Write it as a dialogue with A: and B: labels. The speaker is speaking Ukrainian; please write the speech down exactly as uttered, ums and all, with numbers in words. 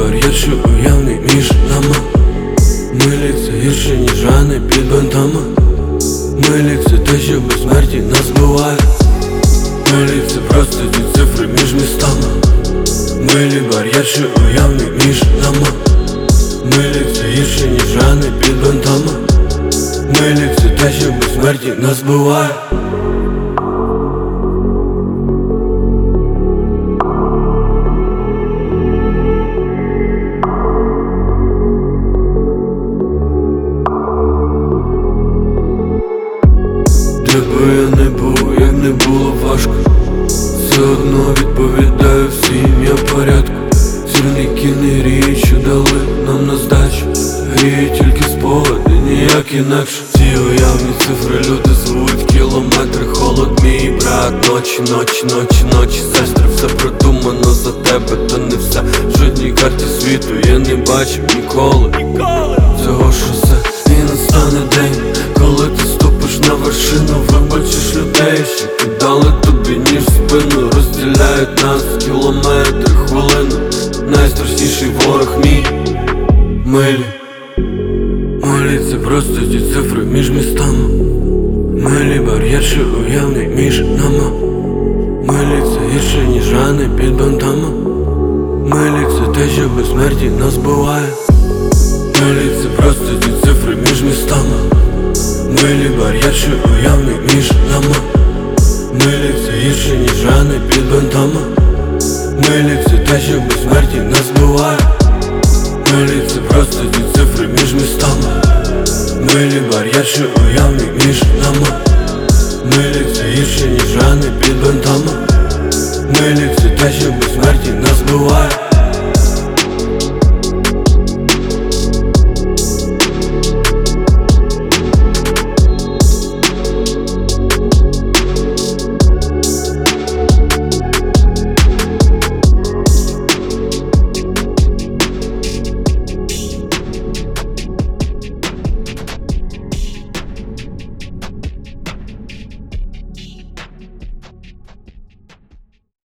A: бар'єр, що уявний між нами. Милі це гірше, ніж рани під бинтами. Милі це те, що без смерті нас буває. Милі це просто ті цифри між містами. Милі бар'єр, що уявний між нами. Милі це гірше, ніж рани під бинтами. Милі це те, що без смерті нас буває. Де би я не був, як не було важко, все одно відповідаю всім, я в порядку. Сірники не ріють, що дали нам на здачу. Гріють тільки спогади, ніяк інакше. Ці уявні цифри люди звуть кілометри. Холод, мій брат, ночі, ночі, ночі, ночі. Сестри, все продумано за тебе, та не все. В жодній карті світу я не бачив ніколи цього шосе. І настане день, коли ти ступиш на вершину, вибачиш людей, що кидали тобі ніж в спину. Розділяють нас кілометри, хвилину. Найстрашніший ворог мій. Милі, милі це просто ті цифри між містами. Милі бар'єр, що уявний між нами. Милі це гірше, ніж рани під бинтами. Милі це те, що без смерті нас буває. Милі це просто ті цифри між містами. Милі бар'єр, що уявний між нами. Милі це гірше, ніж рани під бинтами. Милі це те, що без смерті нас буває. Милі це просто ті цифри між містами. Милі бар'єр, що уявний між нами.